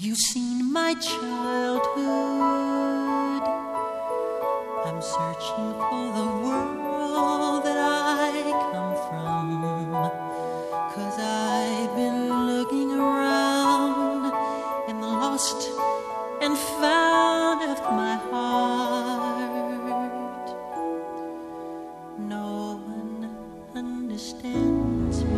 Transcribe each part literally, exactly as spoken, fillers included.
you seen my childhood? I'm searching for the world that I come from, 'cause I've been looking around and lost and found of my heart. No one understands me.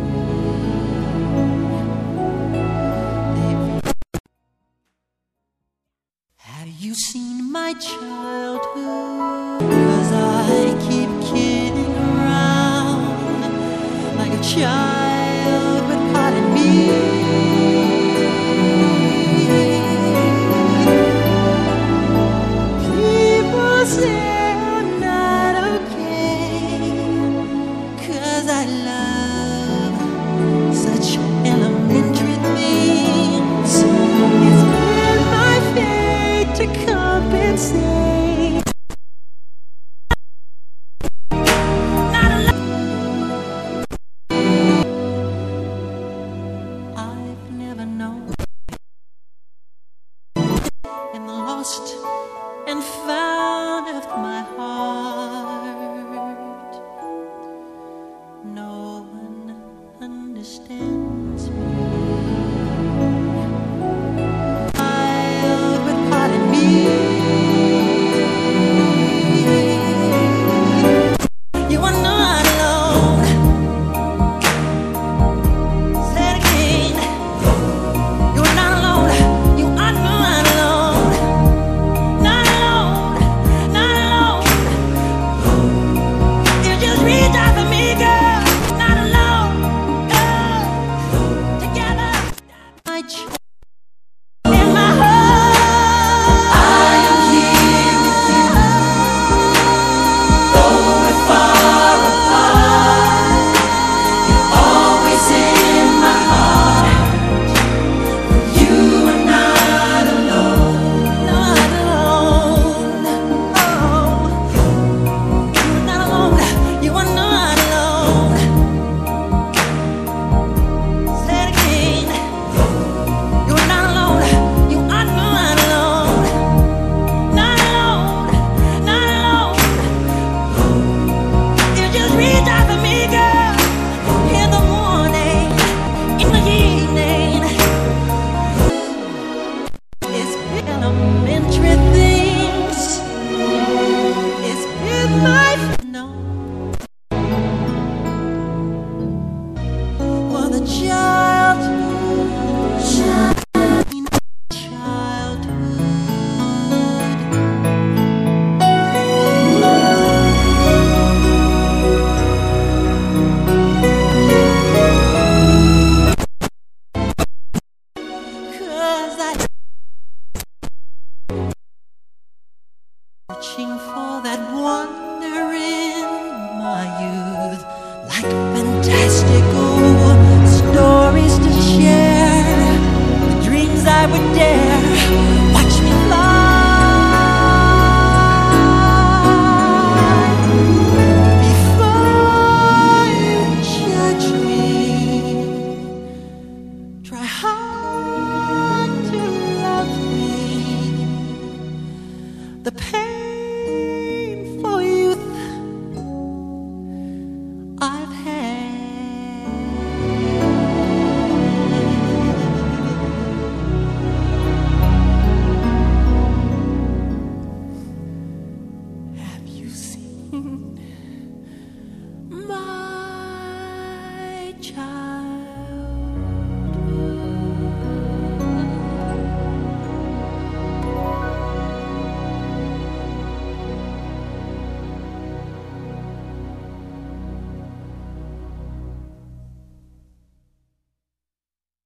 Have you seen my childhood? 'Cause I keep kidding around like a child, but pardon me. People say I'm not okay, 'cause I love such elementary things. It's been my fate to compensate. Not alone. I've never known and lost and found of my heart. No one understands me. Child, but pardon me. You are not alone. Say it again. You are not alone. You are not alone. Not alone. Not alone. You just reach out for me, girl. Not alone. Girl. Together. My child in my heart. I am here with you. Though we're far apart, you're always in my heart. You are not alone. Not alone. Oh, you're not alone. You are not alone. Say it again. You're not alone. You are not alone. Not alone. Not alone. You just reach out for me, girl. In the morning, in the evening. It's been elementary things. It's been my no. For the child, child, childhood. 'Cause I'm searching for that wonder in my youth, like fantastical stories to share, the dreams I would dare. Watch me fly before you judge me. Try hard to love me. The pain for youth I've had. Have you seen